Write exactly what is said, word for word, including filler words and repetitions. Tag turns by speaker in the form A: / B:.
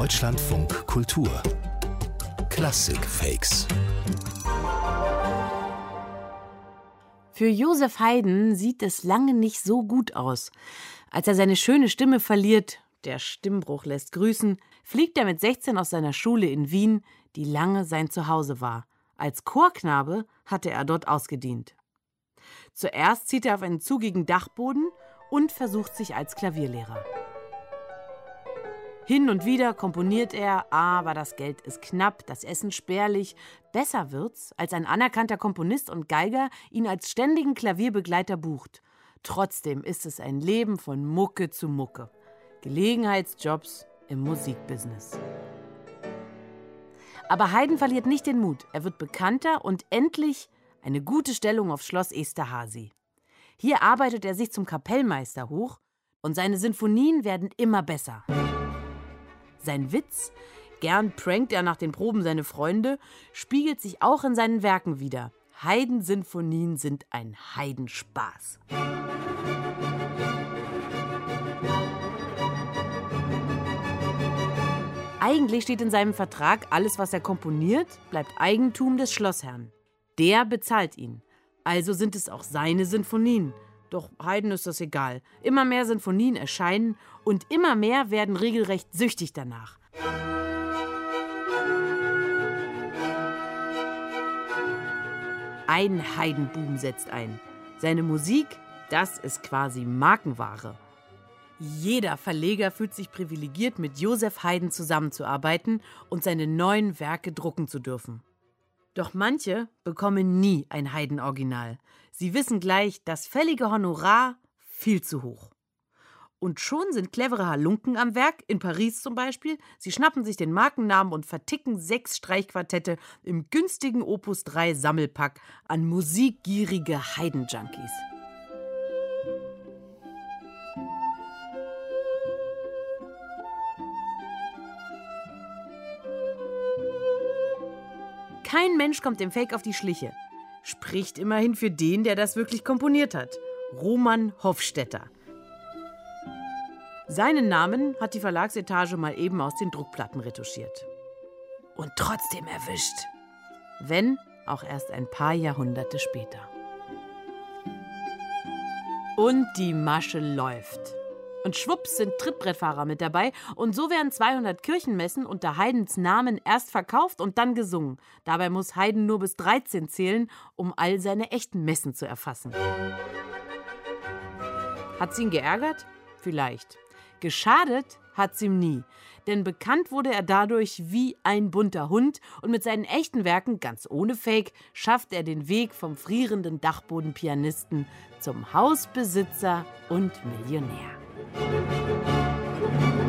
A: Deutschlandfunk Kultur Klassikfakes.
B: Für Joseph Haydn sieht es lange nicht so gut aus. Als er seine schöne Stimme verliert, der Stimmbruch lässt grüßen, fliegt er mit sechzehn aus seiner Schule in Wien, die lange sein Zuhause war. Als Chorknabe hatte er dort ausgedient. Zuerst zieht er auf einen zugigen Dachboden und versucht sich als Klavierlehrer. Hin und wieder komponiert er, aber das Geld ist knapp, das Essen spärlich. Besser wird's, als ein anerkannter Komponist und Geiger ihn als ständigen Klavierbegleiter bucht. Trotzdem ist es ein Leben von Mucke zu Mucke. Gelegenheitsjobs im Musikbusiness. Aber Haydn verliert nicht den Mut. Er wird bekannter und endlich eine gute Stellung auf Schloss Esterházy. Hier arbeitet er sich zum Kapellmeister hoch und seine Sinfonien werden immer besser. Sein Witz, gern prankt er nach den Proben seine Freunde, spiegelt sich auch in seinen Werken wider. Haydn-Sinfonien sind ein Heidenspaß. Eigentlich steht in seinem Vertrag, alles, was er komponiert, bleibt Eigentum des Schlossherrn. Der bezahlt ihn. Also sind es auch seine Sinfonien. Doch Haydn ist das egal. Immer mehr Sinfonien erscheinen und immer mehr werden regelrecht süchtig danach. Ein Haydn-Boom setzt ein. Seine Musik, das ist quasi Markenware. Jeder Verleger fühlt sich privilegiert, mit Joseph Haydn zusammenzuarbeiten und seine neuen Werke drucken zu dürfen. Doch manche bekommen nie ein Haydn-Original. Sie wissen gleich, das fällige Honorar viel zu hoch. Und schon sind clevere Halunken am Werk, in Paris zum Beispiel. Sie schnappen sich den Markennamen und verticken sechs Streichquartette im günstigen Opus drei Sammelpack an musikgierige Haydn-Junkies. Kein Mensch kommt dem Fake auf die Schliche. Spricht immerhin für den, der das wirklich komponiert hat. Roman Hofstetter. Seinen Namen hat die Verlagsetage mal eben aus den Druckplatten retuschiert. Und trotzdem erwischt. Wenn auch erst ein paar Jahrhunderte später. Und die Masche läuft. Und schwupps sind Trittbrettfahrer mit dabei und so werden zweihundert Kirchenmessen unter Haydns Namen erst verkauft und dann gesungen. Dabei muss Haydn nur bis dreizehn zählen, um all seine echten Messen zu erfassen. Hat's ihn geärgert? Vielleicht. Geschadet hat's ihm nie, denn bekannt wurde er dadurch wie ein bunter Hund und mit seinen echten Werken, ganz ohne Fake, schafft er den Weg vom frierenden Dachbodenpianisten zum Hausbesitzer und Millionär.